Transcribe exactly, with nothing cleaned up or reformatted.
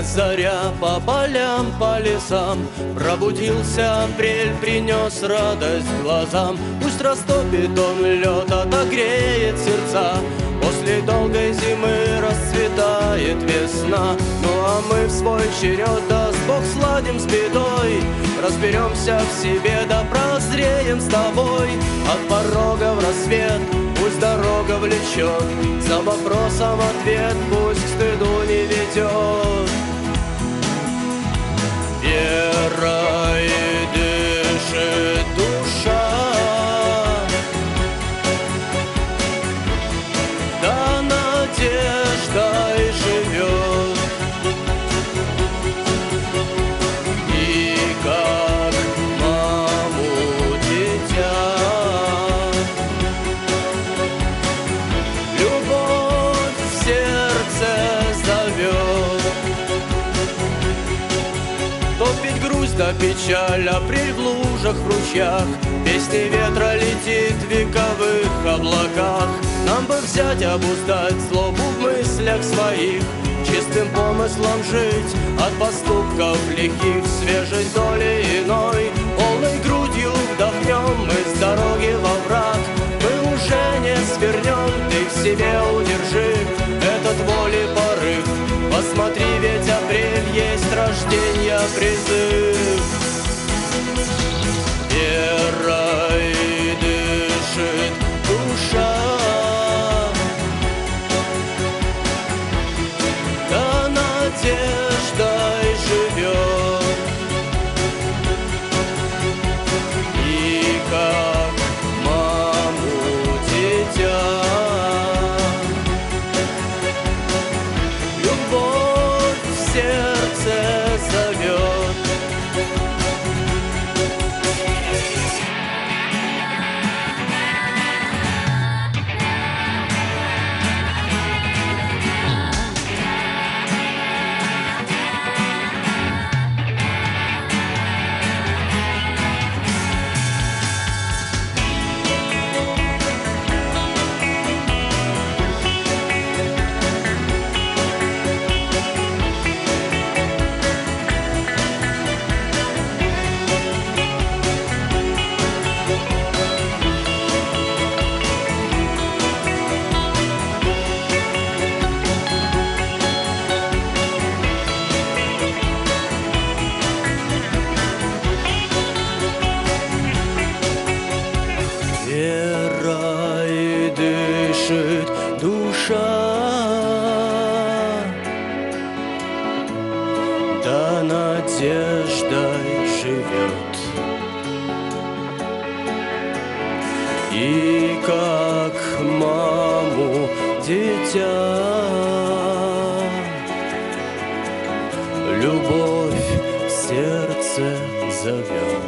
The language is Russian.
заря по полям, по лесам. Пробудился апрель, принес радость глазам. Пусть растопит он лед, отогреет сердца. После долгой зимы расцветает весна. Ну а мы в свой черед, даст Бог, сладим с бедой. Разберемся в себе, да прозреем с тобой. От порога в рассвет пусть дорога влечет, за вопросом ответ пусть к стыду не ведет. Верой дышит душа, да надеждой живет. И как маму дитя любовь в сердце зовет. Топить грусть да печаль, апрель в лужах, в ручьях. Песни ветра летит в вековых облаках. Нам бы взять, обуздать злобу в мыслях своих, чистым помыслом жить, от поступков лихих, свежей доли иной. Полной грудью вдохнем мы с дороги во враг. Мы уже не свернем, ты в себе удержи этот воли порыв. Посмотри, ведь апрель есть рожденья призыв. Верой дышит душа, да надеждой живет. И как маму дитя любовь в сердце зовет. Верой дышит душа, да надеждой живет. И как маму дитя любовь в сердце зовет.